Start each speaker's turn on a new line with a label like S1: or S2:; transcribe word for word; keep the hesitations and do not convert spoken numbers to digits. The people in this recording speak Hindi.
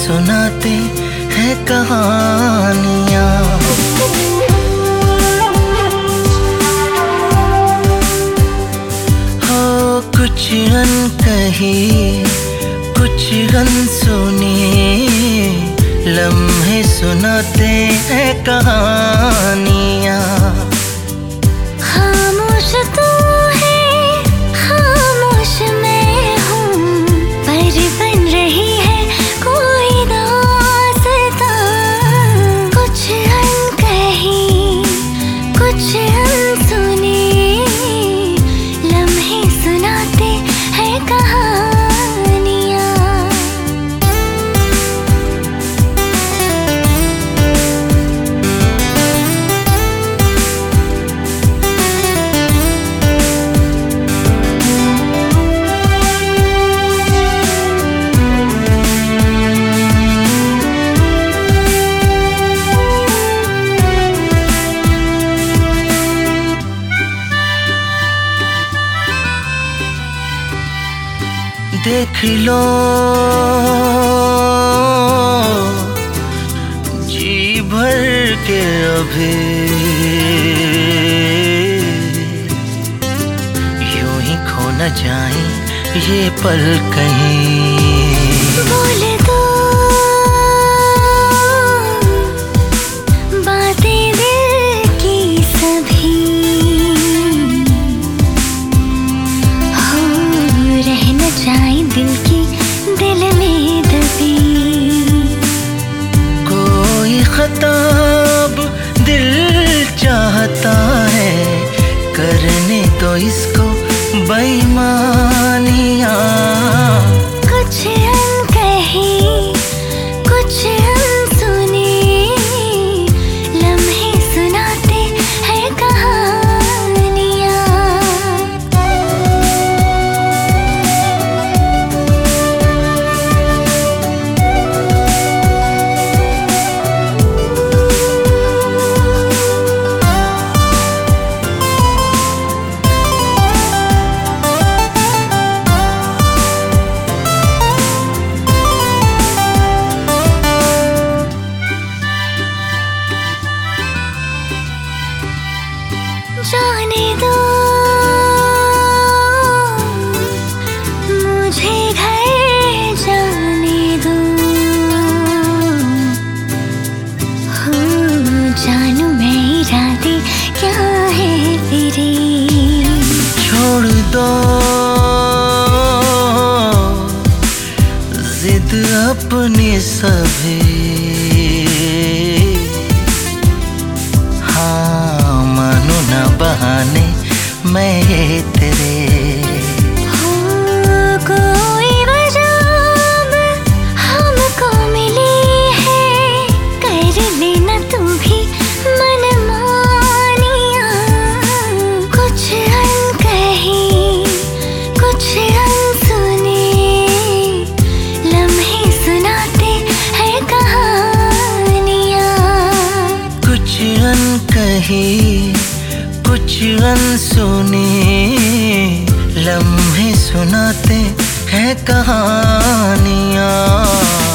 S1: सुनाते हैं कहानियाँ। हो कुछ अनकही कुछ अनसुनी लम्हे सुनाते हैं कहानियाँ।
S2: खामोश तू है खामोश मैं हूँ, पर बन रही है कोई दास्तां। कुछ अनकही कुछ अनसुनी लम्हे सुनाते हैं कहानियाँ।
S1: देख लो जी भर के अभी यूं ही खो न जाए ये पल कहीं।
S2: बोल दो बातें दिल की सभी, हो रह न जाए दिल की दिल में दबी।
S1: कोई खताब दिल चाहता है करने तो इसको बेईमानियाँ।
S2: कुछ अनकही कुछ अनसुनी लम्हे सुनाते हैं कहानियाँ। जाने दो मुझे घर जाने दो, हो जानू मैं इरादे क्या है तेरे।
S1: छोड़ दो जिद अपनी सभी, हाँ मानो ना बहाने मैं ये तेरे।
S2: हो कोई वजह अब हमको मिली है, कर लेना तू भी मनमानियाँ। कुछ अनकही कुछ अनसुनी लम्हे सुनाते हैं कहानियाँ।
S1: कुछ अनकही कुछ अनसुनी लम्हे सुनाते हैं कहानियाँ।